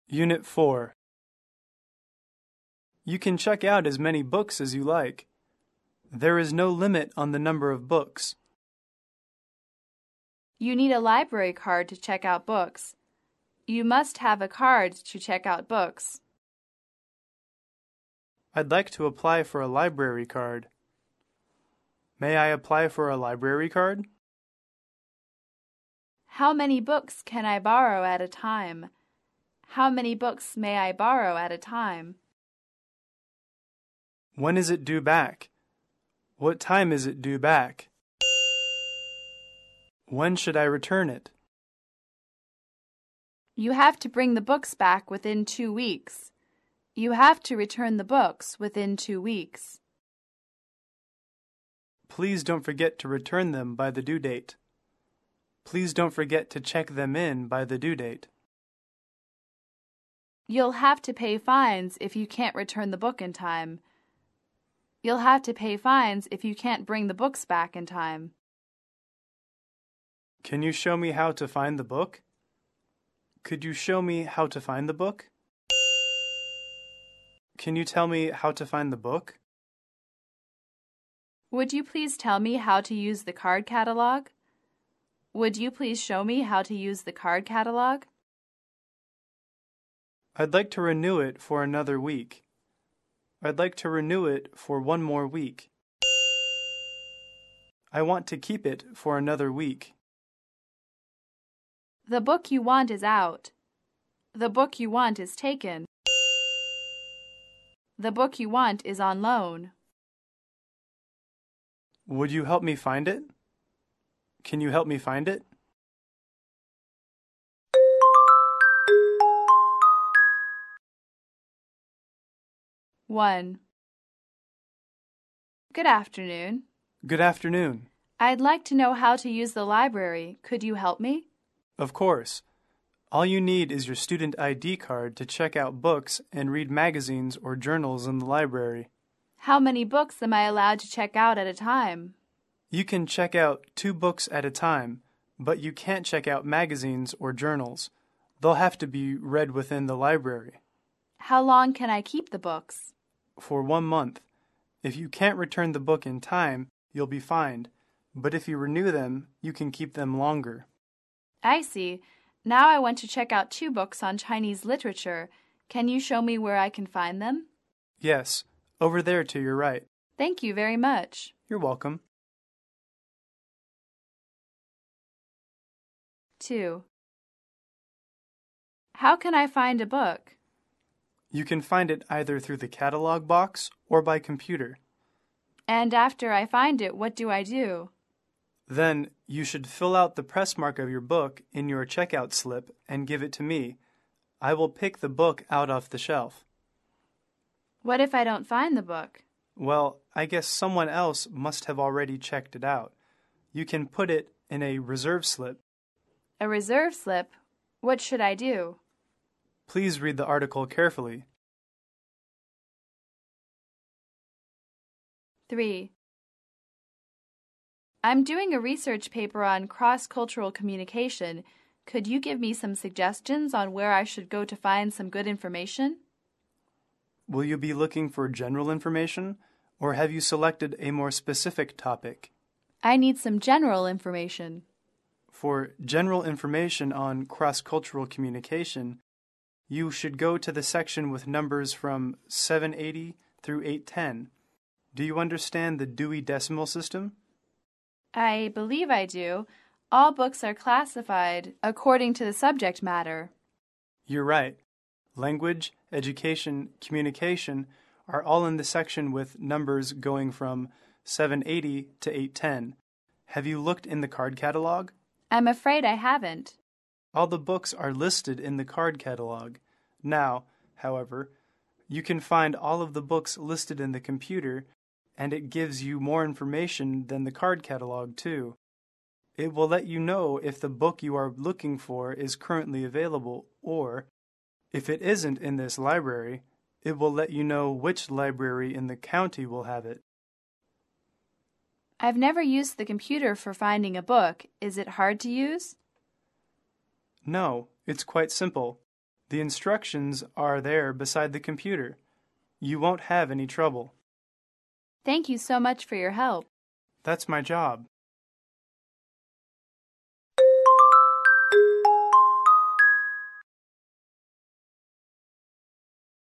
Unit 4. You can check out as many books as you like. There is no limit on the number of books. You need a library card to check out books. You must have a card to check out books. I'd like to apply for a library card. May I apply for a library card? How many books can I borrow at a time? How many books may I borrow at a time? When is it due back? What time is it due back? When should I return it? You have to bring the books back within 2 weeks. You have to return the books within 2 weeks. Please don't forget to return them by the due date. Please don't forget to check them in by the due date. You'll have to pay fines if you can't return the book in time. You'll have to pay fines if you can't bring the books back in time. Can you show me how to find the book? Could you show me how to find the book? Can you tell me how to find the book? Would you please tell me how to use the card catalog? Would you please show me how to use the card catalog? I'd like to renew it for another week. I'd like to renew it for one more week. I want to keep it for another week. The book you want is out. The book you want is taken. The book you want is on loan. Would you help me find it? Can you help me find it? One. Good afternoon. Good afternoon. I'd like to know how to use the library. Could you help me? Of course. All you need is your student ID card to check out books and read magazines or journals in the library. How many books am I allowed to check out at a time? You can check out 2 books at a time, but you can't check out magazines or journals. They'll have to be read within the library. How long can I keep the books? For 1 month. If you can't return the book in time, you'll be fined. But if you renew them, you can keep them longer. I see. Now I want to check out 2 books on Chinese literature. Can you show me where I can find them? Yes, over there to your right. Thank you very much. You're welcome. 2. How can I find a book? You can find it either through the catalog box or by computer. And after I find it, what do I do? Then you should fill out the press mark of your book in your checkout slip and give it to me. I will pick the book out off the shelf. What if I don't find the book? Well, I guess someone else must have already checked it out. You can put it in a reserve slip. A reserve slip? What should I do? Please read the article carefully. 3. I'm doing a research paper on cross-cultural communication. Could you give me some suggestions on where I should go to find some good information? Will you be looking for general information, or have you selected a more specific topic? I need some general information. For general information on cross-cultural communication, you should go to the section with numbers from 780 through 810. Do you understand the Dewey Decimal System? I believe I do. All books are classified according to the subject matter. You're right. Language, education, communication are all in the section with numbers going from 780 to 810. Have you looked in the card catalog? I'm afraid I haven't. All the books are listed in the card catalog. Now, however, you can find all of the books listed in the computer, and it gives you more information than the card catalog, too. It will let you know if the book you are looking for is currently available, or, if it isn't in this library, it will let you know which library in the county will have it. I've never used the computer for finding a book. Is it hard to use? No, it's quite simple. The instructions are there beside the computer. You won't have any trouble. Thank you so much for your help. That's my job.